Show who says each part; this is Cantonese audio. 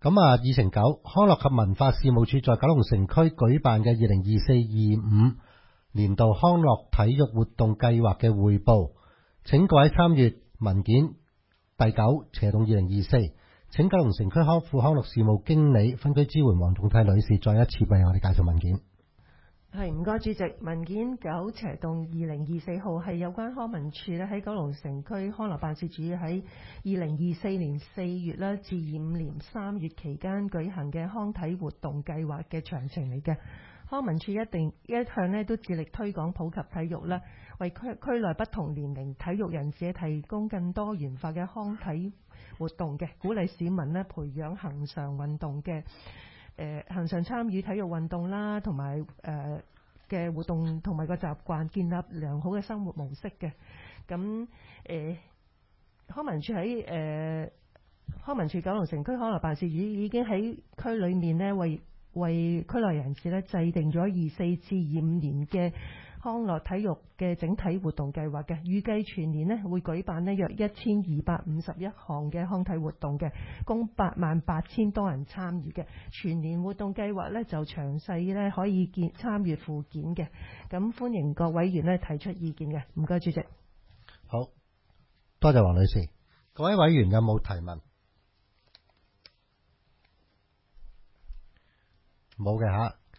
Speaker 1: 咁啊，議程9，康樂及文化事務署在九龍城區舉辦嘅2024-25年度康樂體育活動計劃嘅匯報，請各位參閱文件第9/2024，請九龍城區副康樂事務經理分區支援黃仲泰女士再一次為我哋介紹文件。
Speaker 2: 係，唔該主席。文件9/2024號係有關康文署咧喺九龍城區康樂辦事處喺2024年4月啦至25年3月期間舉行嘅康體活動計劃嘅詳情嚟嘅。康文署一向咧都致力推廣普及體育啦，為區內不同年齡體育人士提供更多元化嘅康體活動嘅，鼓勵市民咧培養恆常運動嘅。恆常參與體育運動啦，同埋嘅活動同埋個習慣，建立良好嘅生活模式嘅。咁康文署喺康文署九龍城區康樂辦事處已經喺區裏面呢，為區內人士咧制定咗24至25年嘅康樂體育嘅整體活動計劃嘅，預計全年呢會舉辦呢約1251項嘅康體活動嘅，供88000多人參與嘅。全年活動計劃呢就詳細呢可以參閱附件嘅。咁歡迎各委員呢提出意見嘅。唔該主席。
Speaker 1: 好，多謝黃女士。各位委員有冇提問？冇嘅吓。